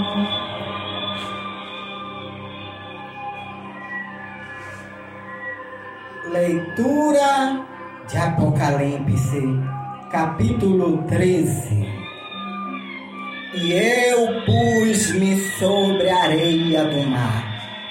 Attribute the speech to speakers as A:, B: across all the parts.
A: Leitura de Apocalipse, capítulo 13. E eu pus-me sobre a areia do mar,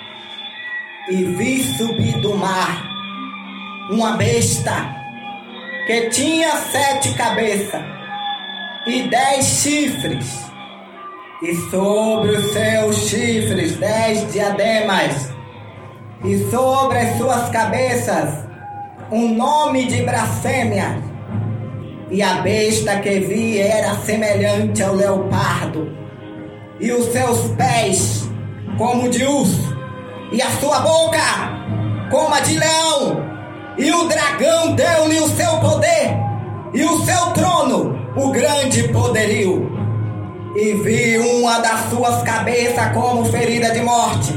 A: e vi subir do mar uma besta que tinha 7 cabeças e 10 chifres, e sobre os seus chifres 10 diademas, e sobre as suas cabeças um nome de blasfêmia. E a besta que vi era semelhante ao leopardo, e os seus pés como de urso, e a sua boca como a de leão. E o dragão deu-lhe o seu poder, e o seu trono, o grande poderio. E vi uma das suas cabeças como ferida de morte,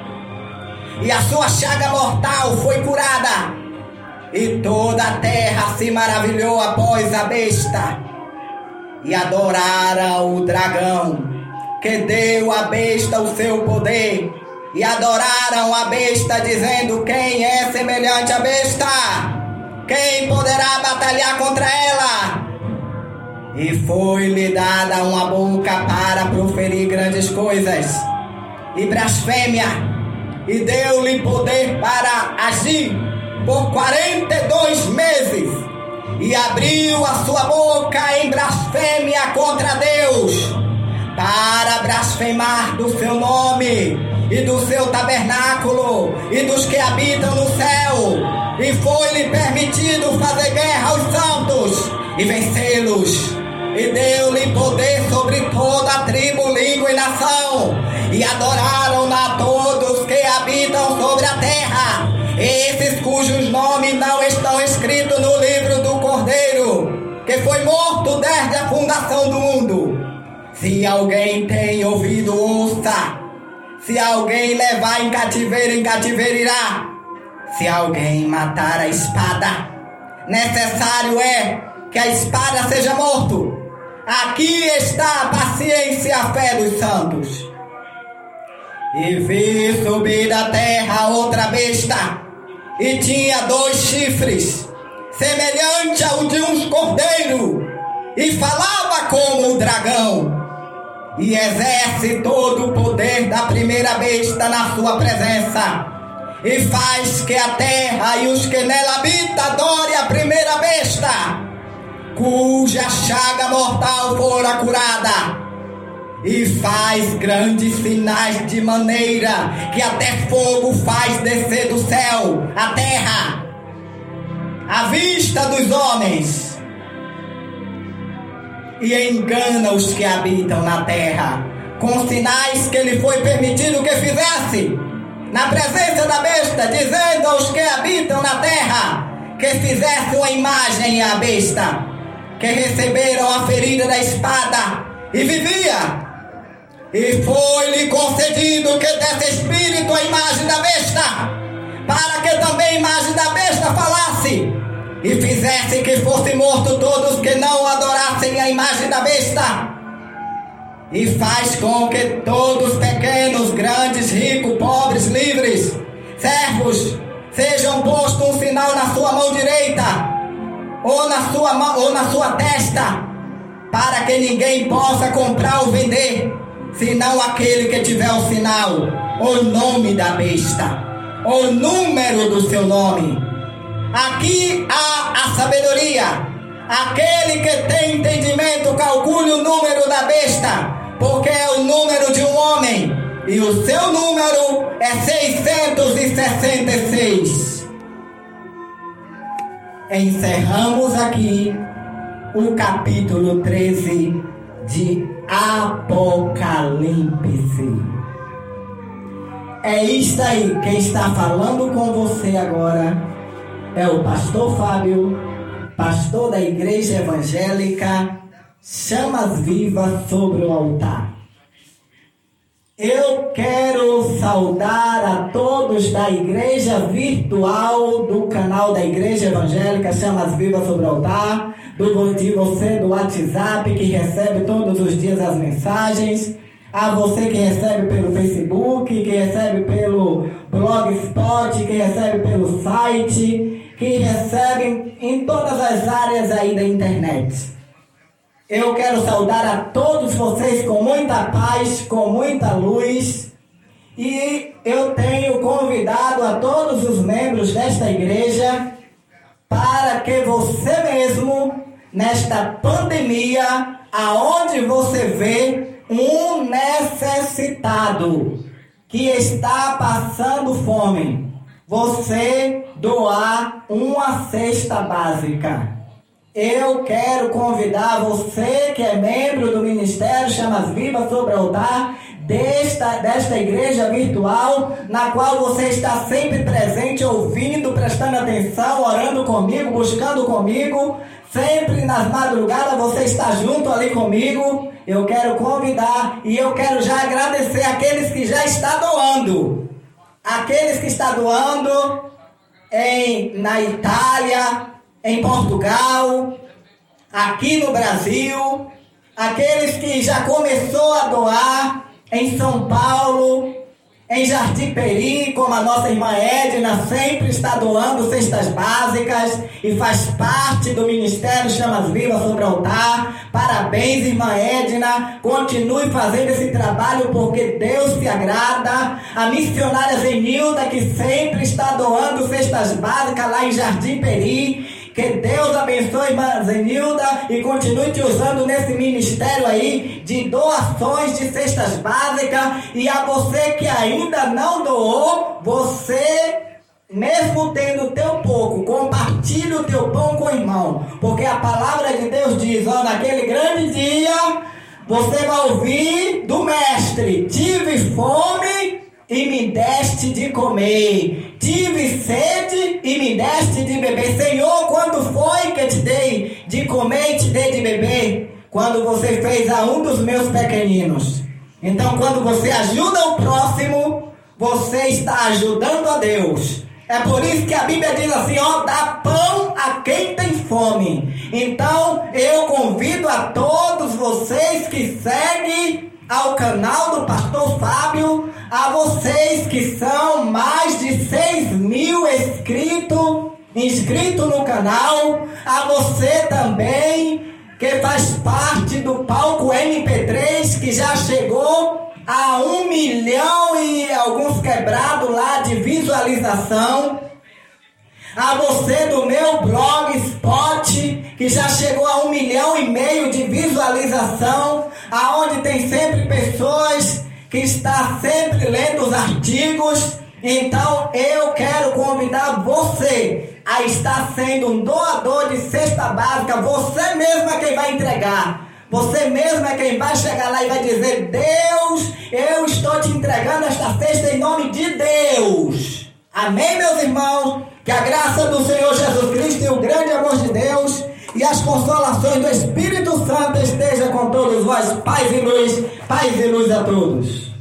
A: e a sua chaga mortal foi curada. E toda a terra se maravilhou após a besta, e adoraram o dragão, que deu à besta o seu poder, e adoraram a besta, dizendo: quem é semelhante à besta? Quem poderá batalhar contra ela? E foi-lhe dada uma boca para proferir grandes coisas e blasfêmia, e deu-lhe poder para agir por 42 meses, e abriu a sua boca em blasfêmia contra Deus, para blasfemar do seu nome e do seu tabernáculo e dos que habitam no céu. E foi-lhe permitido fazer guerra aos santos e vencê-los, e deu-lhe poder sobre toda a tribo, língua e nação, e adoraram-na todos que habitam sobre a terra, esses cujos nomes não estão escritos no livro do Cordeiro, que foi morto desde a fundação do mundo. Se alguém tem ouvido, ouça. Se alguém levar em cativeiro irá. Se alguém matar a espada, necessário é que a espada seja morto. Aqui está a paciência e a fé dos santos. E vi subir da terra outra besta, e tinha 2 chifres, semelhante ao de um cordeiro, e falava como o dragão, e exerce todo o poder da primeira besta na sua presença, e faz que a terra e os que nela habitam adorem a primeira besta, cuja chaga mortal fora curada. E faz grandes sinais, de maneira que até fogo faz descer do céu a terra, à vista dos homens, e engana os que habitam na terra, com sinais que lhe foi permitido que fizesse, na presença da besta, dizendo aos que habitam na terra que fizesse uma imagem à besta, que receberam a ferida da espada, e vivia. E foi-lhe concedido que desse espírito a imagem da besta, para que também a imagem da besta falasse, e fizesse que fosse morto todos que não adorassem a imagem da besta. E faz com que todos, pequenos, grandes, ricos, pobres, livres, servos, sejam postos um sinal na sua mão direita, ou na sua testa, para que ninguém possa comprar ou vender, senão aquele que tiver o sinal, o nome da besta, o número do seu nome. Aqui há a sabedoria. Aquele que tem entendimento, calcule o número da besta, porque é o número de um homem, e o seu número é 666. Encerramos aqui o capítulo 13 de Apocalipse. É isto aí. Quem está falando com você agora é o pastor Fábio, pastor da Igreja Evangélica Chamas Vivas sobre o Altar. Eu quero saudar a todos da igreja virtual, do canal da Igreja Evangélica Chamas Vivas sobre o Altar, de você do WhatsApp que recebe todos os dias as mensagens, a você que recebe pelo Facebook, que recebe pelo Blogspot, que recebe pelo site, que recebe em todas as áreas aí da internet. Eu quero saudar a todos vocês com muita paz, com muita luz. E eu tenho convidado a todos os membros desta igreja para que você mesmo, nesta pandemia, aonde você vê um necessitado que está passando fome, você doar uma cesta básica. Eu quero convidar você que é membro do Ministério Chamas Vivas sobre o Altar, desta igreja virtual, na qual você está sempre presente, ouvindo, prestando atenção, orando comigo, buscando comigo, sempre nas madrugadas você está junto ali comigo. Eu quero convidar e eu quero já agradecer aqueles que já estão doando. Aqueles que estão doando na Itália, em Portugal, aqui no Brasil, aqueles que já começou a doar em São Paulo, em Jardim Peri, como a nossa irmã Edna sempre está doando cestas básicas e faz parte do Ministério Chamas Vivas sobre o Altar. Parabéns, irmã Edna, continue fazendo esse trabalho porque Deus se agrada. A missionária Zenilda, que sempre está doando cestas básicas lá em Jardim Peri. Que Deus abençoe, irmã Zenilda, e continue te usando nesse ministério aí de doações de cestas básicas. E a você que ainda não doou, você, mesmo tendo o teu pouco, compartilhe o teu pão com o irmão. Porque a palavra de Deus diz, ó, naquele grande dia, você vai ouvir do mestre: tive fome e me deste de comer, tive sede e me deste de beber. Senhor, quando foi que eu te dei de comer e te dei de beber? Quando você fez a um dos meus pequeninos. Então, quando você ajuda o próximo, você está ajudando a Deus. É por isso que a Bíblia diz assim, ó, dá pão a quem tem fome. Então, eu convido a todos vocês que seguem ao canal do Pastor Fábio, a vocês que são mais de 6.000 inscritos no canal, a você também que faz parte do palco MP3, que já chegou a 1 milhão e alguns quebrados lá de visualização. A você do meu Blogspot, que já chegou a 1,5 milhão de visualização, aonde tem sempre pessoas que estão sempre lendo os artigos. Então eu quero convidar você a estar sendo um doador de cesta básica. Você mesmo é quem vai entregar. Você mesmo é quem vai chegar lá e vai dizer: Deus, eu estou te entregando esta cesta em nome de Deus. Amém, meus irmãos? Que a graça do Senhor Jesus Cristo e o grande amor de Deus e as consolações do Espírito Santo esteja com todos vós. Paz e luz a todos.